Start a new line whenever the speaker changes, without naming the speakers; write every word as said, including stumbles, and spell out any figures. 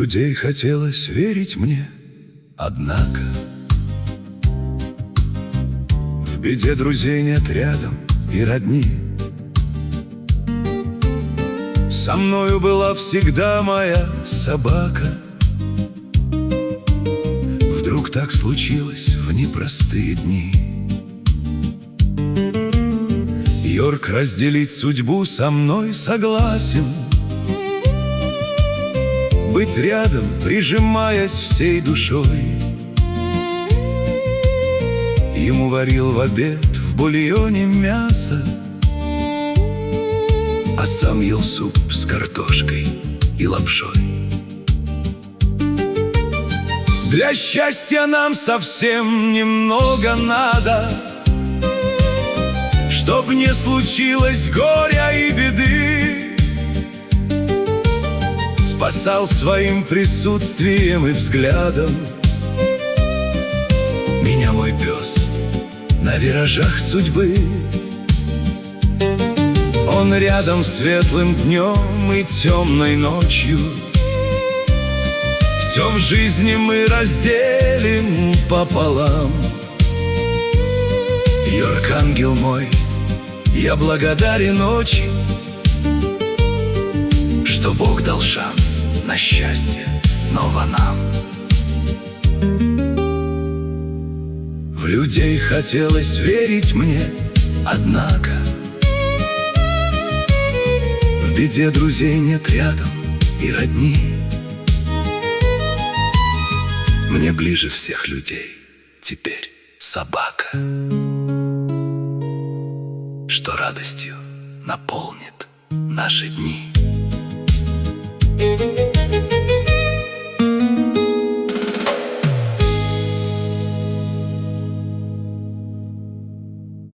людей хотелось верить мне, однако в беде друзей нет рядом и родни. Со мною была всегда моя собака. Вдруг так случилось в непростые дни. Йорк разделить судьбу со мной согласен, быть рядом, прижимаясь всей душой. Ему варил в обед в бульоне мясо, а сам ел суп с картошкой и лапшой. Для счастья нам совсем немного надо, чтоб не случилось горя и беды. Спасал своим присутствием и взглядом меня мой пес на виражах судьбы. Он рядом светлым днем и темной ночью. Все в жизни мы разделим пополам. Йорк, ангел мой, я благодарен очень, что Бог дал шанс на счастье снова нам. В людей хотелось верить мне, однако в беде друзей нет рядом и родни. Мне ближе всех людей теперь собака, что радостью наполнит наши дни.